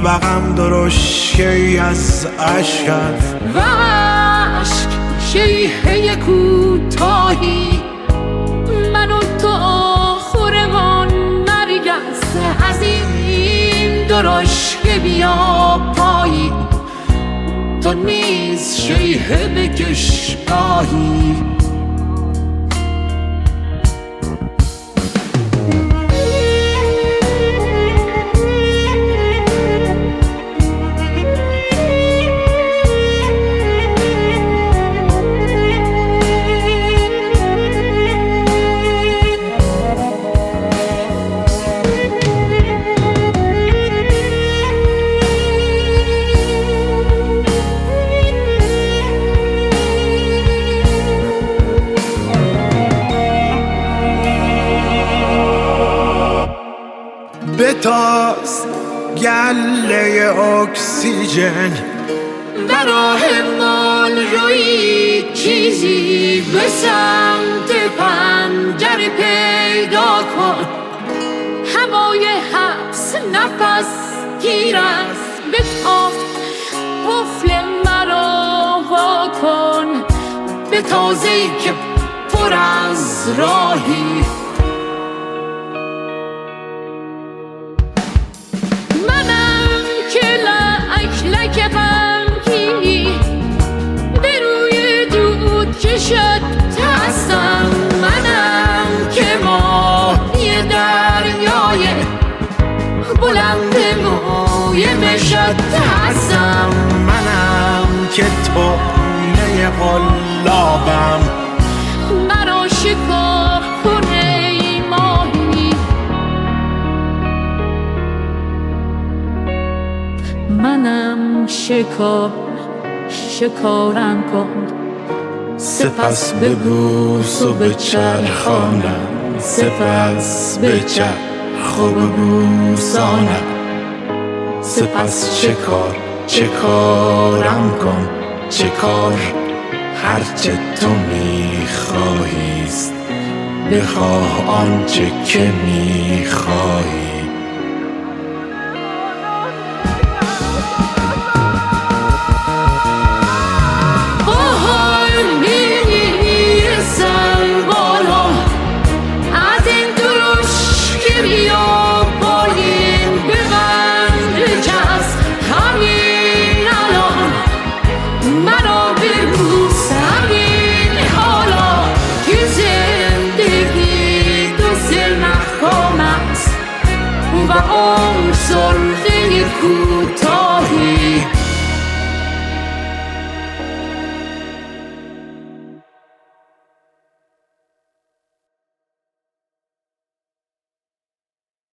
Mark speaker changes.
Speaker 1: و غم درشکی از عشقت
Speaker 2: و عشق شیهه کوتاهی من و تو آخرمان مرگ است از این درشکه بیا پایی تو نیز شیهه بکش گاهی
Speaker 1: بتاز گله اکسیژن
Speaker 2: و راه مال روی چیزی به سمت پنجره پیدا کن هوای حبس نفس گیر است بتاز قفل مرا وا کن به تازه‌ای که پر از راهی لک غمگی به روی دود کشد هستم منم که ماهی دریای بلند موی مشد هستم
Speaker 1: منم که طعنه قلابم
Speaker 2: مرا شکار کن ای ماهی منم شکارم کن
Speaker 1: سپس ببوس و بچرخانم سپس بچرخ و ببوسانم سپس چه کارم کن چه کار هرچه تو میخواهیست بخواه آنچه که میخواهی
Speaker 2: و اون سرخه کوتاهی